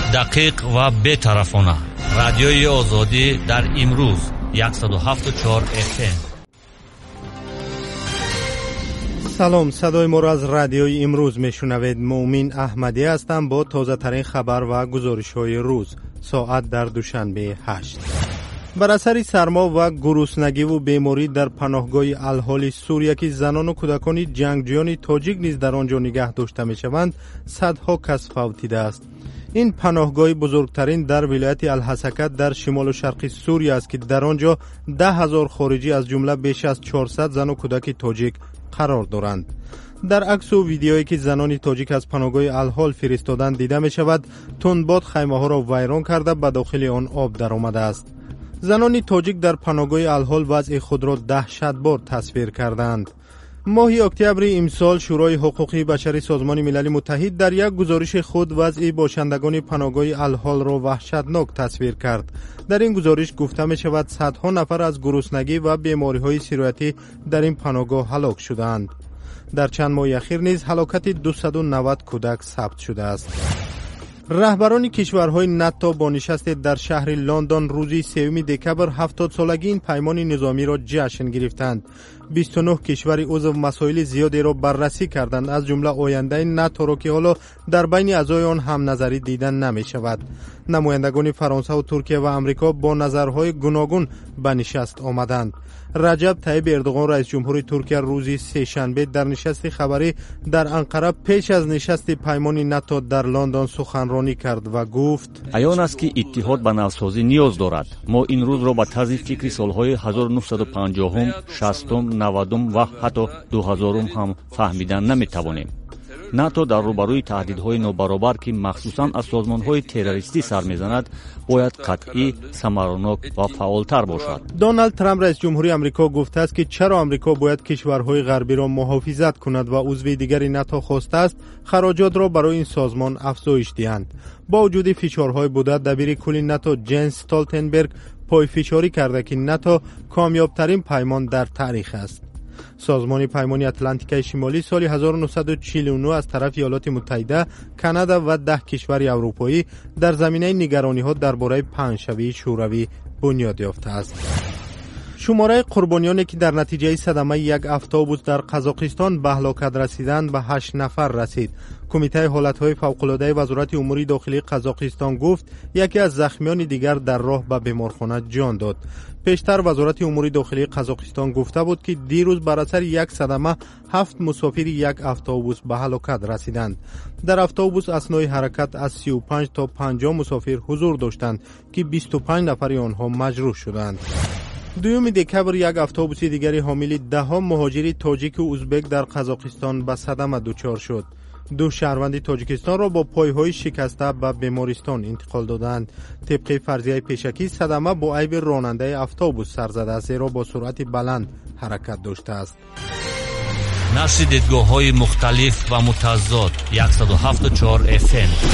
دقیق و بی‌طرفانه. رادیوی آزادی در امروز 107.4 FM. سلام، صدای ما را از رادیوی امروز میشنوید. مومن احمدی هستم با تازه ترین خبر و گزارش های روز. ساعت در دوشنبه 8. بر اثر سرما و گرسنگی و بیماری در پناهگاه الحال سوریه که زنان و کودکان جنگجویان تاجیک نیز در آنجا نگه داشته میشوند، صدها کس فوتیده است. این پناهگاه بزرگترین در ولایت الحسکت در شمال و شرق سوریه است که در آنجا 10,000 خارجی از جمله بیش از 400 زن و کودک تاجیک قرار دارند. در عکس و ویدیویی که زنان تاجیک از پناهگاه الحال فرستادند دیده می شود تندباد خیمه ها را ویران کرده به داخل آن آب در آمده است. زنان تاجیک در پناهگاه الحال وضع خود را دهشتبار تصویر کردند. ماه اکتبر امسال شورای حقوق بشری سازمان ملل متحد در یک گزارش خود وضع باشندگان پناهگاه الحال را وحشتناک تصویر کرد. در این گزارش گفته می شود صدها نفر از گرسنگی و بیماری های سیرایتی در این پناهگاه هلاک شدند. در چند ماه اخیر نیز هلاکت 290 کودک ثبت شده است. رهبران کشورهای ناتو با نشست در شهر لندن روز 3 دکبر 70 سالگی این پیمان نظامی را جشن گرفتند. 29 کشور عضو مسائل زیادی را بررسی کردند، از جمله آینده ناتو را که حالا در بین اعضای آن هم نظری دیدن نمی شود. نمایندگان فرانسه و ترکیه و امریکا با نظرهای گوناگون به نشست آمدند. رجب طیب اردوغان رئیس جمهور ترکیه روز سه‌شنبه در نشست خبری در انقره پیش از نشست پیمان ناتو در لندن سخنرانی کرد و گفت: عیان است که اتحاد به نوسازی نیاز دارد. ما این روز را با طرز فکری سالهای 1950 60 90 و حتی 2000 هم فهمیدن نمیتوانیم. ناتو در روبروی تهدیدهای نابرابر که مخصوصاً از سازمانهای تروریستی سر میزند باید قطعی، ثمراناک و فعالتر باشد. دونالد ترامپ رئیس جمهوری آمریکا گفته است که چرا آمریکا باید کشورهای غربی را محافظت کند و عضو دیگری ناتو خواسته است خراجات را برای این سازمان افزایش دهند. با وجود فشارهای بوده، دبیر کل ناتو جنس استولتنبرگ پای فشاری کرده که ناتو کامیابترین پیمان در تاریخ است. سازمان پیمانی اتلانتیک شمالی سال 1949 از طرف ایالات متحده، کانادا و 10 کشور اروپایی در زمینه نگرانی‌ها درباره پنجشنبه شوروی بنیاد یافته است. شماره قربانیانی که در نتیجه صدمه یک اتوبوس در قزاقستان به هلاکت رسیدند به 8 نفر رسید. کمیته حالتهای فوق‌العاده وزارت امور داخلی قزاقستان گفت یکی از زخمیان دیگر در راه به بیمارخانه جان داد. پیشتر وزارت امور داخلی قزاقستان گفته بود که دیروز بر اثر یک صدمه 7 مسافر یک اتوبوس به هلاکت رسیدند. در اتوبوس اثنای حرکت از 35 تا 50 مسافر حضور داشتند که 25 نفر آنها مجروح شدند. 2 دکبر یک اتوبوس دیگری حامل 10 مهاجر تاجیک و ازبک در قزاقستان به صدمه دچار شد. 2 شهروند تاجیکستان را با پایهای شکسته به بیمارستان انتقال دادند. طبق فرضیه پیشکی صدمه با عیب راننده اتوبوس سر زده است، زیرا با سرعت بلند حرکت داشته است. نشر دیدگاه‌های مختلف و متضاد 107.4 FM.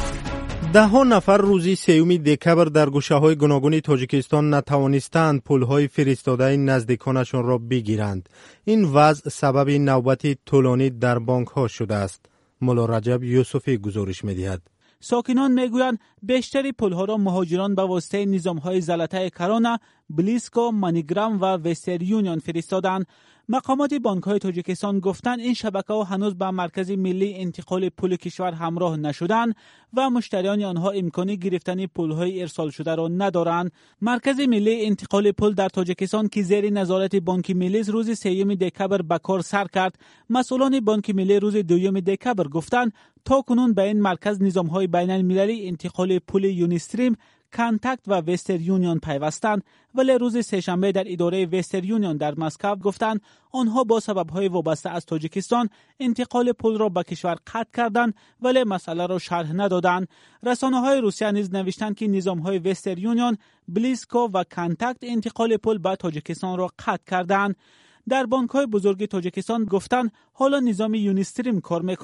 10 نفر روز 3 دکبر در گوشه‌های گوناگون تاجیکستان نتوانستند پول‌های فرستاده نزدیکانشان را بگیرند. این وضع سبب نوبت طولانی در بانک‌ها شده است. مولا رجب یوسفی گزارش می‌دهد. ساکنان میگویند بیشتری پول‌ها را مهاجران به واسطه نظام‌های زلطه کرونا، بلیسکو، مانیگرام و وستر یونیون فرستادند. مقامات بانک‌های تاجیکستان گفتند این شبکه‌ها هنوز با مرکز ملی انتقال پول کشور همراه نشدند و مشتریان آنها امکانی گرفتن پول‌های ارسال شده را ندارند. مرکز ملی انتقال پول در تاجیکستان که زیر نظارت بانک ملی روز 3 دکبر به کار سر کرد، مسئولان بانک ملی روز 2 دکبر گفتند تا کنون به این مرکز نظام‌های بین‌المللی انتقال پول یونیستریم، کانتکت و وستر یونیون پیوستند، ولی روز سه‌شنبه در اداره وستر یونیون در مسکو گفتند آنها با سبب‌های وابسته از تاجیکستان انتقال پول را به کشور قطع کردند ولی مسئله را شرح ندادند. رسانه‌های روسیه نیز نوشتند که نظام‌های وستر یونیون، بلیسکو و کانتکت انتقال پول به تاجیکستان را قطع کردند. در بانک‌های بزرگ تاجیکستان گفتند حالا نظام یونیستریم کار می‌کند.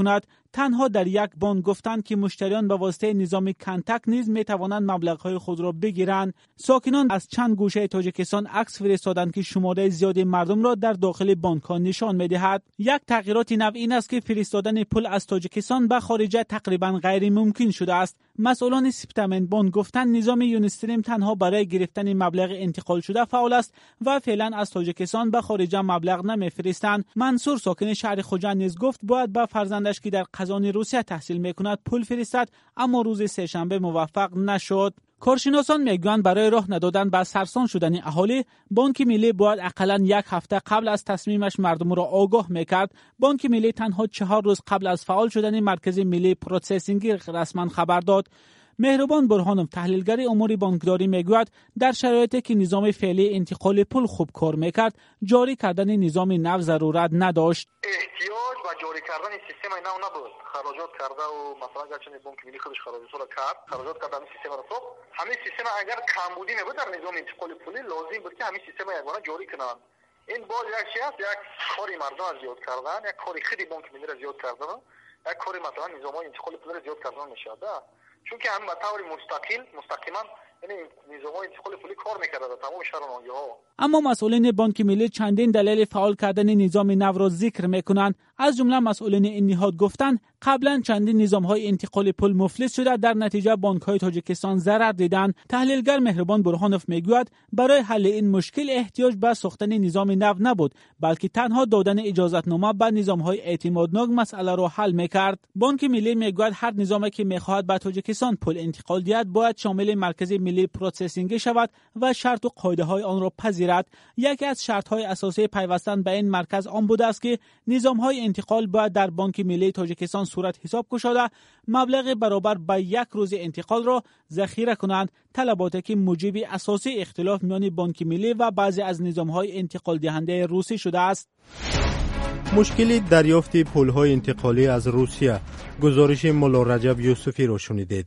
تنها در یک بانک گفتند که مشتریان به واسطه نظام کنتک نیز می توانند مبلغ‌های خود را بگیرند. ساکنان از چند گوشه تاجیکستان عکس فرستادند که شماره زیادی مردم را در داخل بانک‌ها نشان می‌دهد. یک تغییرات نو این است که فرستادن پول از تاجیکستان به خارج تقریبا غیر ممکن شده است. مسئولان سپتامنت بانک گفتند نظام یونستریم تنها برای گرفتن مبلغ انتقال شده فعال است و فعلا از تاجیکستان به خارج مبلغ نمی‌فرستند. منصور ساکن شهر خوجند نیز گفت باید به فرزندش که در قزان روسیه تحصیل می‌کند پول فرستد، اما روز سه‌شنبه موفق نشد. کارشناسان میگویند برای راه ندادن به سرسان شدن اهالی، بانک ملی باید حداقل یک هفته قبل از تصمیمش مردم را آگاه میکرد. بانک ملی تنها 4 روز قبل از فعال شدن مرکز ملی پروسسینگ رسما خبر داد. مهربان برهانوف تحلیلگر امور بانکداری میگوید در شرایطی که نظام فعلی انتقال پول خوب کار میکرد، جاری کردن نظام نو ضرورت نداشت. احتیاج و جاری کردن سیستم نو نبود. خراجات کرده و مثلا گرچه بانک ملی خودش خراجات را کرد، خراجات کرده همین سیستم را ساخت. همین سیستم اگر کمبودی نبود در نظام انتقال پولی، لازم بود که همین سیستم یگانه جاری کنند. این باز یک چیز است، یک کاری مردم را زیاد کردن، یک کاری خیلی بانک ملی را زیاد کردن، یک کاری مثلا نظام انتقال پول را زیاد کردن میشده. چون که هم به طور مستقیما یعنی نظام‌های انتقال پولی کار می‌کرده در تمام شهرها. اما مسئولین بانک ملی چندین دلیل فعال کردن نظام نو را ذکر می‌کنند. از جمله مسئولین این نهاد گفتند قبلا چندین نظام‌های انتقال پول مفلس شده، در نتیجه بانک‌های تاجیکستان ضرر دیدند. تحلیلگر مهربان برهانوف میگوید برای حل این مشکل احتیاج به ساختن نظام نو نبود، بلکه تنها دادن اجازتنامه به نظام‌های اعتمادناک مسئله را حل می‌کرد. بانک ملی میگوید هر نظامی که می‌خواهد به تاجیکستان پول انتقال دهد باید شامل مرکز ملی پروسسینگ شود و شرط و قاعده‌های آن را پذیرد. یکی از شرط‌های اساسی پیوستن به این مرکز آن بوده است که نظام‌های انتقال باید در بانک ملی تاجیکستان صورت حساب گشوده مبلغ برابر به یک روز انتقال را ذخیره کنند. طلباتی که موجب اساسی اختلاف میان بانک ملی و بعضی از نظام‌های انتقال دهنده روسیه شده است. مشکلی دریافت پول‌های انتقالی از روسیه. گزارش مولا رجب یوسفی را شنیدید.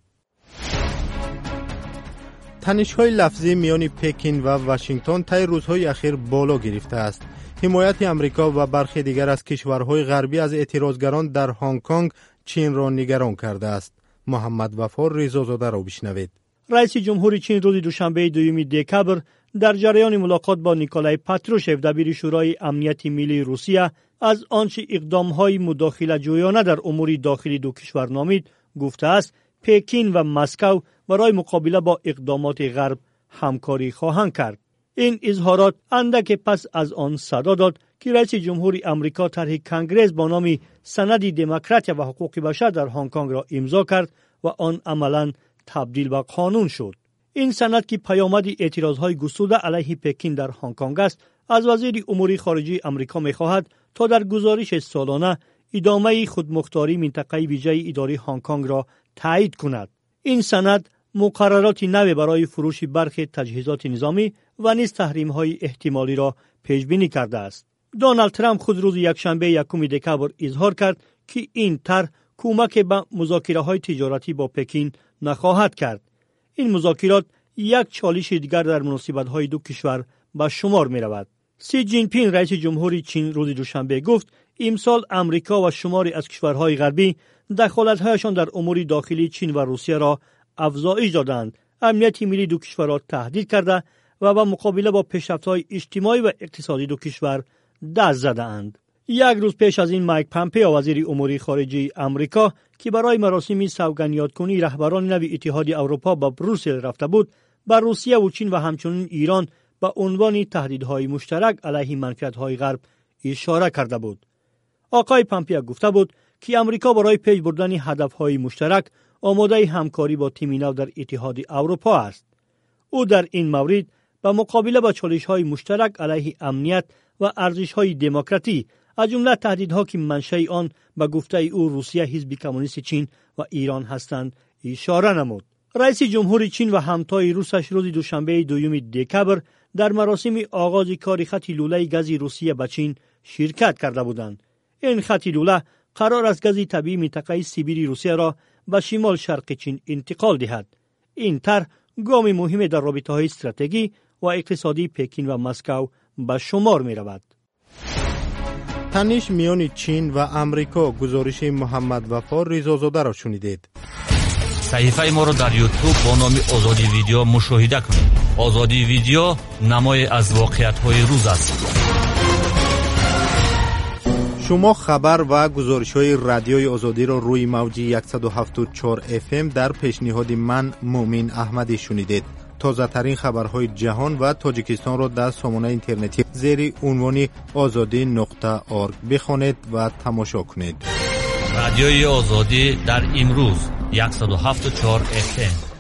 تنش‌های لفظی میان پکین و واشنگتن طی روزهای اخیر بالا گرفته است. حمایت امریکا و برخی دیگر از کشورهای غربی از اعتراضگران در هنگ کنگ چین را نگران کرده است. محمد وفا رضازاده را بشنوید. رئیس جمهور چین روز دوشنبه 2 دکبر در جریان ملاقات با نیکولای پاتروشف دبیر شورای امنیت ملی روسیه از آنچه اقدام‌های مداخله جویانه در امور داخلی دو کشور نامید گفته است پکین و مسکو برای مقابله با اقدامات غرب همکاری خواهند کرد. این اظهارات اندک پس از آن صدا داد که رئیس جمهور امریکا طرح کنگره با نام سند دموکراسی و حقوق بشر در هنگ کنگ را امضا کرد و آن عملاً تبدیل به قانون شد. این سند که پیامد اعتراضهای گسترده علیه پکین در هنگ کنگ است، از وزیر امور خارجه امریکا می‌خواهد تا در گزارش سالانه ادامه خودمختاری منطقه ویژه اداری هنگ کنگ را تایید کند. این سند مقررات نو برای فروش برخی تجهیزات نظامی و نیز تحریم‌های احتمالی را پیش بینی کرده است. دونالد ترامپ خود روز یکشنبه 1 دکبر اظهار کرد که این طرح کمک به مذاکره‌های تجارتی با پکین نخواهد کرد. این مذاکرات یک چالش دیگر در مناسبت‌های دو کشور به شمار می‌رود. سی جین پینگ رئیس جمهور چین روز دوشنبه گفت امسال امریکا و شماری از کشورهای غربی دخالت‌هایشان در امور داخلی چین و روسیه را افزایش دادند. امنیت ملی دو کشور را تهدید کرده و با مقابله با پیشرفت‌های اجتماعی و اقتصادی دو کشور دست زدند. یک روز پیش از این مایک پامپئو وزیر امور خارجه امریکا که برای مراسم سوگندیادکنی رهبران نو اتحاد اروپا به بروسل رفته بود، بر روسیه و چین و همچنین ایران به عنوان تهدیدهای مشترک علیه منفعت‌های غرب اشاره کرده بود. آقای پامپئو گفته بود که امریکا برای پیش بردن هدف‌های مشترک آماده همکاری با تیم نو در اتحاد اروپا است. او در این مورد به مقابله با چالش‌های مشترک علیه امنیت و ارزش‌های دموکراتی از جمله تهدیدها که منشأ آن به گفته او روسیه، حزب کمونیست چین و ایران هستند اشاره نمود. رئیس جمهور چین و همتای روسش روز دوشنبه 2 دکبر در مراسم آغاز کار خط لوله گاز روسیه به چین شرکت کرده بودند. این خط لوله قرار است گاز طبیعی منطقه سیبیری روسیه را به شمال شرق چین انتقال دهد. این طرح گام مهمی در رابطه‌های استراتژیکی و اقتصادی پکین و مسکو به شمار می رود. تنش میان چین و امریکا. گزارش محمد وفا رضازاده را شنیدید. صحیفه ما را در یوتیوب با نام آزادی ویدیو مشاهده کنید. آزادی ویدیو نمای از واقعیت‌های روز است. شما خبر و گزارش‌های رادیوی آزادی را روی موج 107.4 FM در پیشنهاد من مومن احمدی شنیدید. تازه ترین خبرهای جهان و تاجیکستان را در سامانه اینترنتی زیر عنوان azadi.org بخوانید و تماشا کنید. رادیوی آزادی در امروز 107.4 FM.